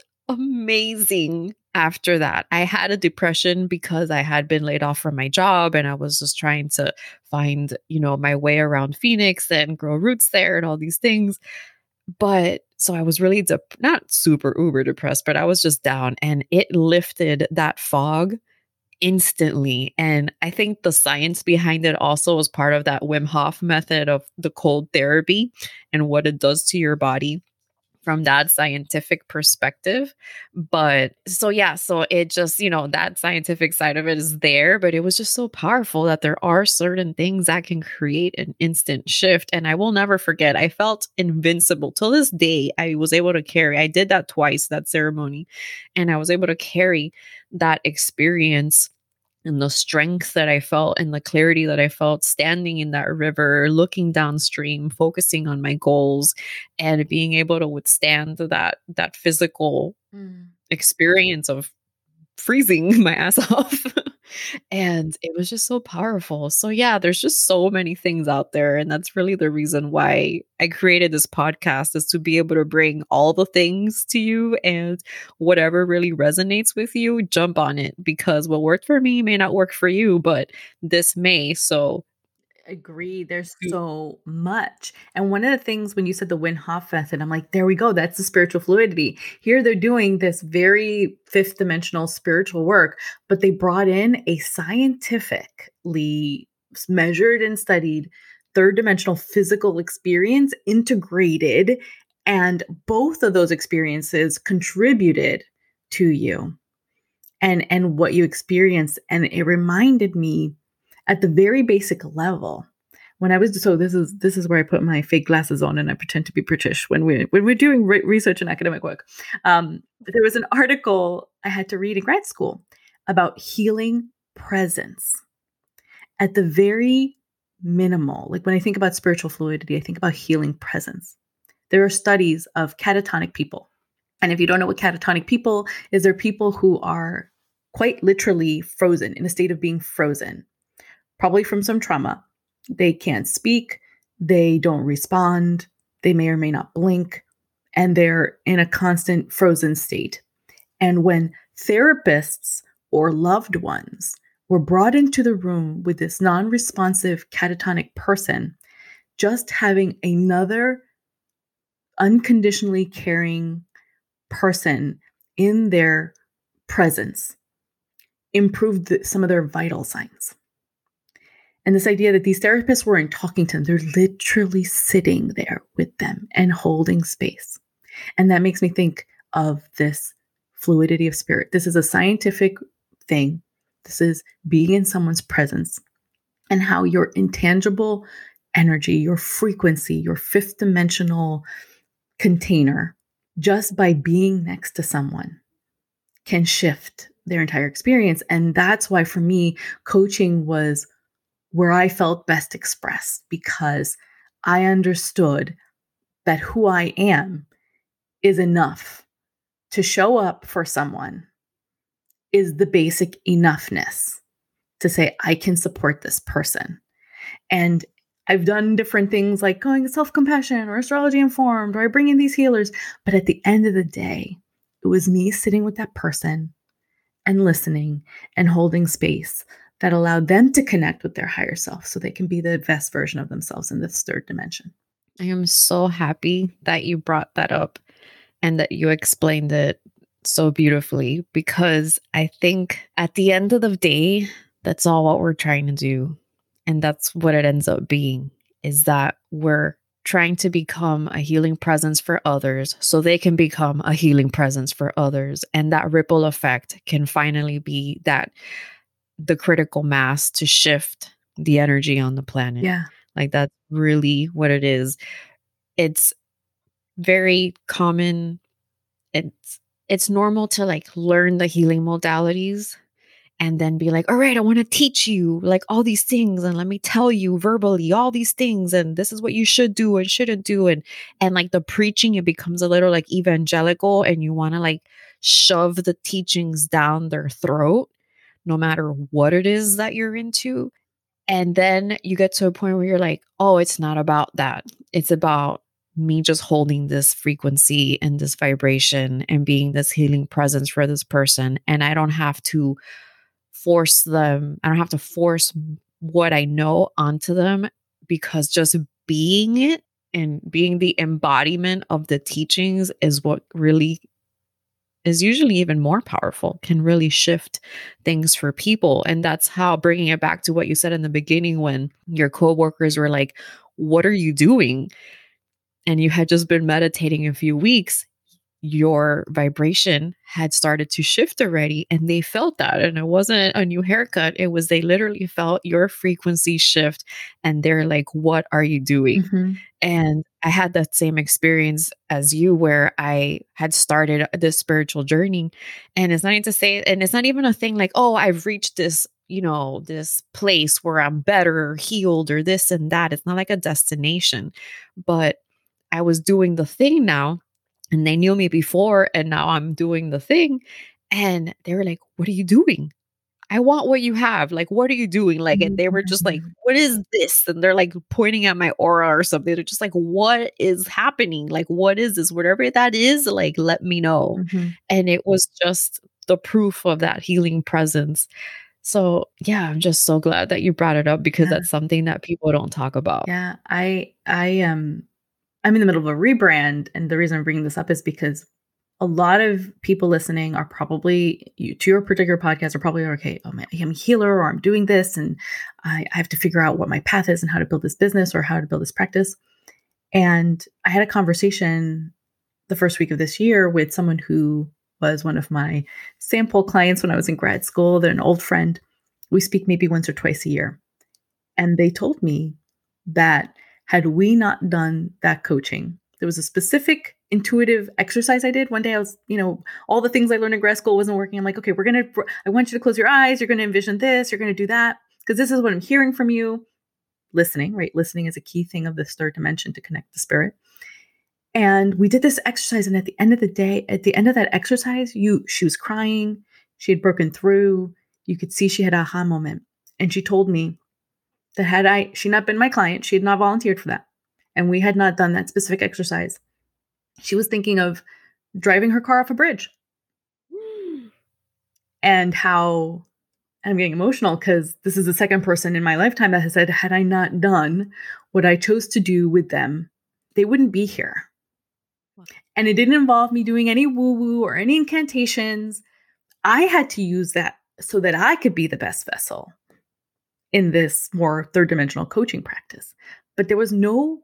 amazing after that. I had a depression because I had been laid off from my job and I was just trying to find, you know, my way around Phoenix and grow roots there and all these things. But so I was really de- not super uber depressed, but I was just down and it lifted that fog instantly. And I think the science behind it also was part of that Wim Hof method of the cold therapy and what it does to your body from that scientific perspective. But so, yeah, so it just, you know, that scientific side of it is there, but it was just so powerful that there are certain things that can create an instant shift. And I will never forget, I felt invincible till this day. I was able to carry, I did that twice, that ceremony, and I was able to carry that experience and the strength that I felt and the clarity that I felt standing in that river, looking downstream, focusing on my goals and being able to withstand that, that physical mm. experience of freezing my ass off. And it was just so powerful. So yeah, there's just so many things out there. And that's really the reason why I created this podcast, is to be able to bring all the things to you, and whatever really resonates with you, jump on it, because what worked for me may not work for you, but this may. So agree. There's so much. And one of the things when you said the Wim Hof method, I'm like, there we go. That's the spiritual fluidity. Here they're doing this very fifth dimensional spiritual work, but they brought in a scientifically measured and studied third dimensional physical experience integrated. And both of those experiences contributed to you and, and what you experienced. And it reminded me, at the very basic level, when I was, so this is this is where I put my fake glasses on and I pretend to be British when we when we're doing re- research and academic work. Um, there was an article I had to read in grad school about healing presence. At the very minimal, like when I think about spiritual fluidity, I think about healing presence. There are studies of catatonic people. And if you don't know what catatonic people is, they're people who are quite literally frozen, in a state of being frozen, probably from some trauma. They can't speak, they don't respond, they may or may not blink, and they're in a constant frozen state. And when therapists or loved ones were brought into the room with this non-responsive catatonic person, just having another unconditionally caring person in their presence improved the, some of their vital signs. And this idea that these therapists weren't talking to them, they're literally sitting there with them and holding space. And that makes me think of this fluidity of spirit. This is a scientific thing. This is being in someone's presence and how your intangible energy, your frequency, your fifth dimensional container, just by being next to someone can shift their entire experience. And that's why for me, coaching was where I felt best expressed, because I understood that who I am is enough to show up for someone, is the basic enoughness to say, I can support this person. And I've done different things like going self-compassion or astrology informed, or I bring in these healers. But at the end of the day, it was me sitting with that person and listening and holding space that allowed them to connect with their higher self so they can be the best version of themselves in this third dimension. I am so happy that you brought that up and that you explained it so beautifully, because I think at the end of the day, that's all what we're trying to do. And that's what it ends up being, is that we're trying to become a healing presence for others so they can become a healing presence for others. And that ripple effect can finally be that the critical mass to shift the energy on the planet. Yeah. Like that's really what it is. It's very common. It's it's normal to like learn the healing modalities and then be like, all right, I want to teach you like all these things. And let me tell you verbally all these things. And this is what you should do and shouldn't do. And, and like the preaching, it becomes a little like evangelical, and you want to like shove the teachings down their throat, no matter what it is that you're into. And then you get to a point where you're like, oh, it's not about that. It's about me just holding this frequency and this vibration and being this healing presence for this person. And I don't have to force them. I don't have to force what I know onto them, because just being it and being the embodiment of the teachings is what really is usually even more powerful, can really shift things for people. And that's how, bringing it back to what you said in the beginning, when your coworkers were like, what are you doing? And you had just been meditating a few weeks, your vibration had started to shift already, and they felt that. And it wasn't a new haircut. It was, they literally felt your frequency shift, and they're like, what are you doing? Mm-hmm. And I had that same experience as you, where I had started this spiritual journey. And it's not even to say, and it's not even a thing like, oh, I've reached this, you know, this place where I'm better or healed or this and that. It's not like a destination, but I was doing the thing now. And they knew me before, and now I'm doing the thing. And they were like, what are you doing? I want what you have. Like, what are you doing? Like, and they were just like, what is this? And they're like pointing at my aura or something. They're just like, what is happening? Like, what is this? Whatever that is, like, let me know. Mm-hmm. And it was just the proof of that healing presence. So yeah, I'm just so glad that you brought it up, because yeah. that's something that people don't talk about. Yeah. I, I, um, I'm in the middle of a rebrand. And the reason I'm bringing this up is because a lot of people listening are probably, you, to your particular podcast, are probably, okay, oh man, I'm a healer, or I'm doing this, and I, I have to figure out what my path is and how to build this business or how to build this practice. And I had a conversation the first week of this year with someone who was one of my sample clients when I was in grad school. They're an old friend. We speak maybe once or twice a year. And they told me that had we not done that coaching, there was a specific intuitive exercise I did. One day I was, you know, all the things I learned in grad school wasn't working. I'm like, okay, we're going to, I want you to close your eyes. You're going to envision this. You're going to do that, because this is what I'm hearing from you. Listening, right? Listening is a key thing of this third dimension to connect the spirit. And we did this exercise. And at the end of the day, at the end of that exercise, you, she was crying. She had broken through. You could see she had an aha moment. And she told me that had I, she not been my client, she had not volunteered for that, and we had not done that specific exercise, she was thinking of driving her car off a bridge. Mm. And how I'm getting emotional because this is the second person in my lifetime that has said, had I not done what I chose to do with them, they wouldn't be here. Wow. And it didn't involve me doing any woo-woo or any incantations. I had to use that so that I could be the best vessel in this more third dimensional coaching practice. But there was no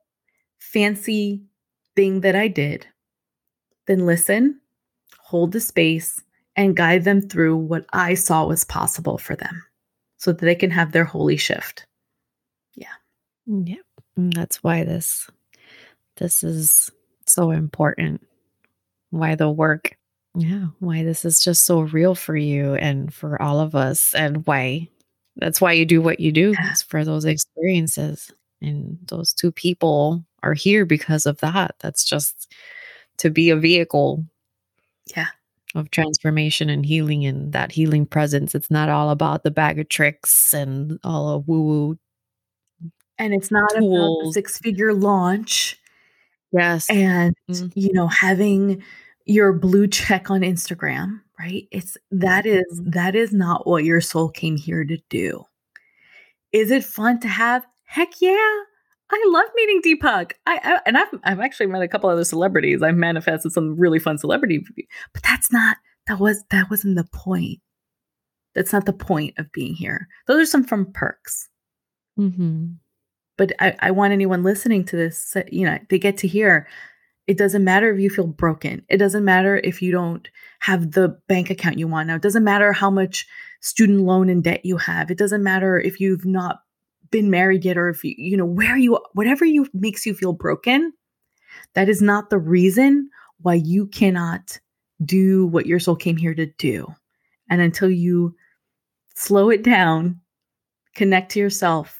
fancy thing that I did than listen, hold the space, and guide them through what I saw was possible for them so that they can have their holy shift. Yeah. Yeah. And that's why this, this is so important. Why the work. Yeah. Why this is just so real for you and for all of us, and why that's why you do what you do. Yeah. Is for those experiences. And those two people are here because of that. That's just to be a vehicle. Yeah. Of transformation and healing, and that healing presence. It's not all about the bag of tricks and all of woo-woo. And it's not tools. About the six-figure launch. Yes. And, mm-hmm. you know, having your blue check on Instagram, right? It's that is mm-hmm. that is not what your soul came here to do. Is it fun to have? Heck yeah. I love meeting Deepak. I, I and I've I've actually met a couple other celebrities. I've manifested some really fun celebrity, but that's not that was that wasn't the point. That's not the point of being here. Those are some fun perks. Mm-hmm. But I, I want anyone listening to this, you know, they get to hear. It doesn't matter if you feel broken. It doesn't matter if you don't have the bank account you want now. It doesn't matter how much student loan and debt you have. It doesn't matter if you've not been married yet, or if you, you know, where you, whatever you makes you feel broken, that is not the reason why you cannot do what your soul came here to do. And until you slow it down, connect to yourself,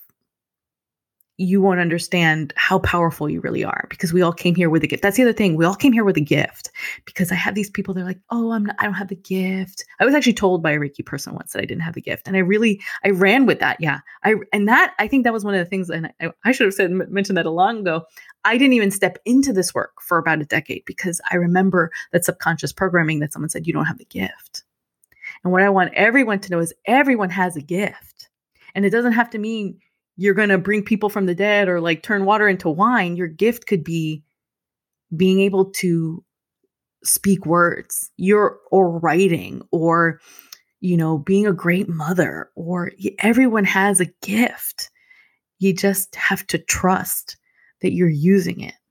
you won't understand how powerful you really are, because we all came here with a gift. That's the other thing. We all came here with a gift, because I have these people, they're like, oh, I'm not, I don't have the gift. I was actually told by a Reiki person once that I didn't have the gift. And I really, I ran with that. Yeah. I, and that, I think that was one of the things, and I, I should have said, mentioned that a long ago. I didn't even step into this work for about a decade, because I remember that subconscious programming that someone said, you don't have the gift. And what I want everyone to know is everyone has a gift, and it doesn't have to mean you're going to bring people from the dead or like turn water into wine. Your gift could be being able to speak words, your or writing, or, you know, being a great mother, or everyone has a gift. You just have to trust that you're using it.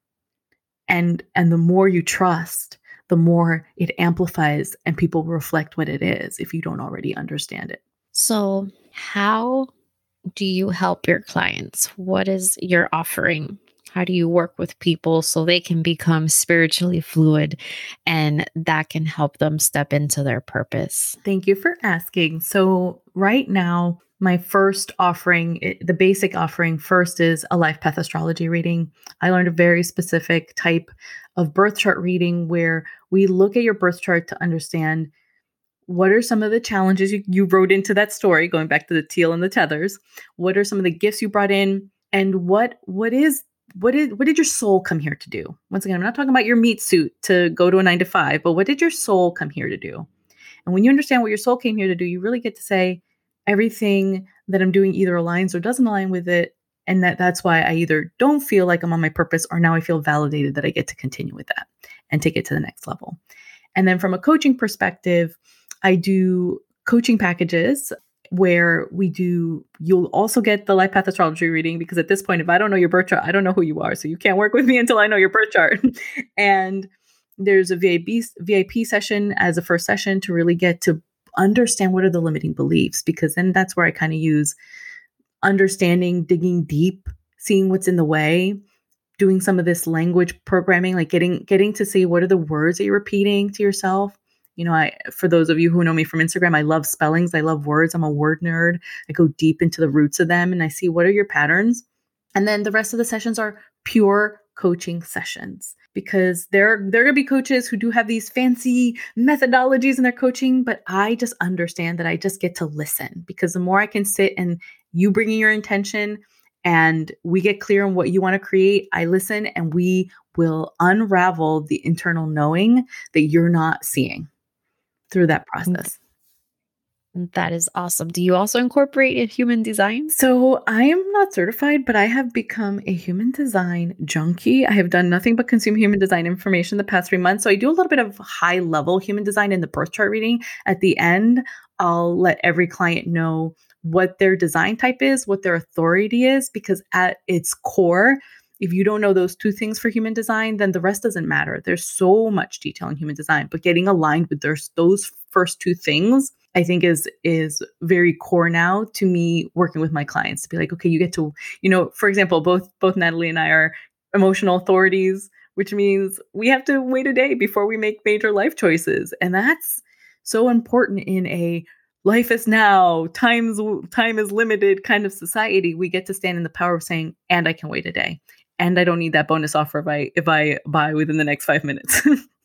And, and the more you trust, the more it amplifies and people reflect what it is if you don't already understand it. So how do you help your clients? What is your offering? How do you work with people so they can become spiritually fluid and that can help them step into their purpose? Thank you for asking. So right now, my first offering, the basic offering first is a life path astrology reading. I learned a very specific type of birth chart reading where we look at your birth chart to understand what are some of the challenges you, you wrote into that story, going back to the teal and the tethers. What are some of the gifts you brought in? And what what is what is what did your soul come here to do? Once again, I'm not talking about your meat suit to go to a nine to five, but what did your soul come here to do? And when you understand what your soul came here to do, you really get to say everything that I'm doing either aligns or doesn't align with it. And that that's why I either don't feel like I'm on my purpose, or now I feel validated that I get to continue with that and take it to the next level. And then from a coaching perspective, I do coaching packages where we do, you'll also get the life path astrology reading, because at this point, if I don't know your birth chart, I don't know who you are. So you can't work with me until I know your birth chart. And there's a V I P, V I P session as a first session to really get to understand what are the limiting beliefs, because then that's where I kind of use understanding, digging deep, seeing what's in the way, doing some of this language programming, like getting, getting to see what are the words that you're repeating to yourself. You know, I, for those of you who know me from Instagram, I love spellings. I love words. I'm a word nerd. I go deep into the roots of them and I see what are your patterns. And then the rest of the sessions are pure coaching sessions, because there, there are going to be coaches who do have these fancy methodologies in their coaching, but I just understand that I just get to listen, because the more I can sit and you bring in your intention and we get clear on what you want to create, I listen and we will unravel the internal knowing that you're not seeing through that process. That is awesome. Do you also incorporate human design? So I am not certified, but I have become a human design junkie. I have done nothing but consume human design information the past three months. So I do a little bit of high level human design in the birth chart reading. At the end, I'll let every client know what their design type is, what their authority is, because at its core, if you don't know those two things for human design, then the rest doesn't matter. There's so much detail in human design, but getting aligned with those, those first two things, I think is is very core now to me working with my clients, to be like, okay, you get to, you know, for example, both both Natalie and I are emotional authorities, which means we have to wait a day before we make major life choices. And that's so important in a life is now, time's time is limited kind of society. We get to stand in the power of saying, and I can wait a day. And I don't need that bonus offer if I if I buy within the next five minutes.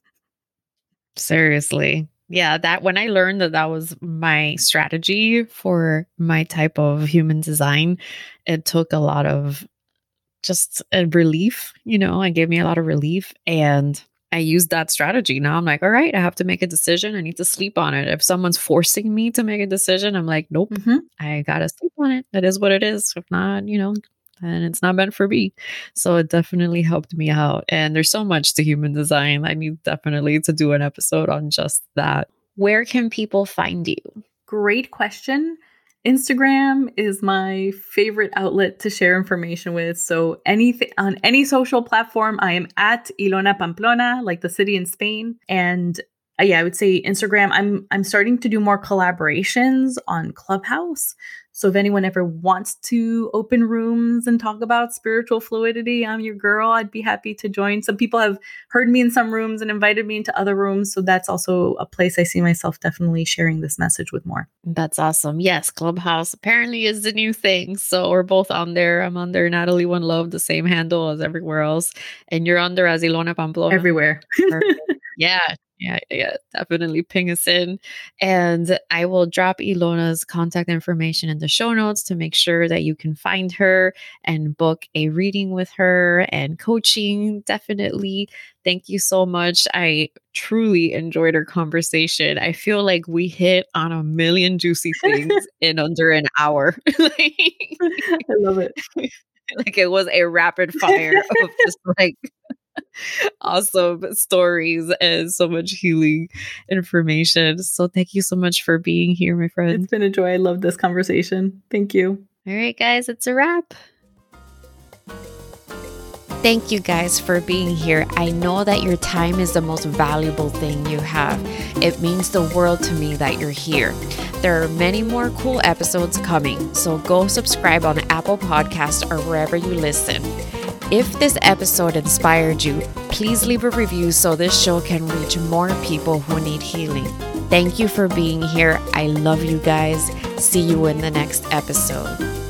Seriously. Yeah, that when I learned that that was my strategy for my type of human design, it took a lot of just a relief, you know, it gave me a lot of relief, and I used that strategy. Now I'm like, all right, I have to make a decision. I need to sleep on it. If someone's forcing me to make a decision, I'm like, nope, mm-hmm. I got to sleep on it. That is what it is. If not, you know, and it's not meant for me. So it definitely helped me out. And there's so much to human design. I need definitely to do an episode on just that. Where can people find you? Great question. Instagram is my favorite outlet to share information with. So anything on any social platform, I am at Ilona Pamplona, like the city in Spain. And uh, yeah, I would say Instagram. I'm I'm starting to do more collaborations on Clubhouse. So if anyone ever wants to open rooms and talk about spiritual fluidity, I'm your girl. I'd be happy to join. Some people have heard me in some rooms and invited me into other rooms. So that's also a place I see myself definitely sharing this message with more. That's awesome. Yes, Clubhouse apparently is the new thing. So we're both on there. I'm under Natalie One Love, the same handle as everywhere else. And you're under as Ilona Pamplona. Everywhere. Yeah. Yeah, yeah, definitely ping us in. And I will drop Ilona's contact information in the show notes to make sure that you can find her and book a reading with her and coaching. Definitely. Thank you so much. I truly enjoyed our conversation. I feel like we hit on a million juicy things in under an hour. Like, I love it. Like it was a rapid fire of just like awesome stories and so much healing information. So thank you so much for being here, my friend. It's been a joy. I love this conversation. Thank you. All right, guys, it's a wrap. Thank you guys for being here. I know that your time is the most valuable thing you have. It means the world to me that you're here. There are many more cool episodes coming, so go subscribe on Apple Podcasts or wherever you listen. If this episode inspired you, please leave a review so this show can reach more people who need healing. Thank you for being here. I love you guys. See you in the next episode.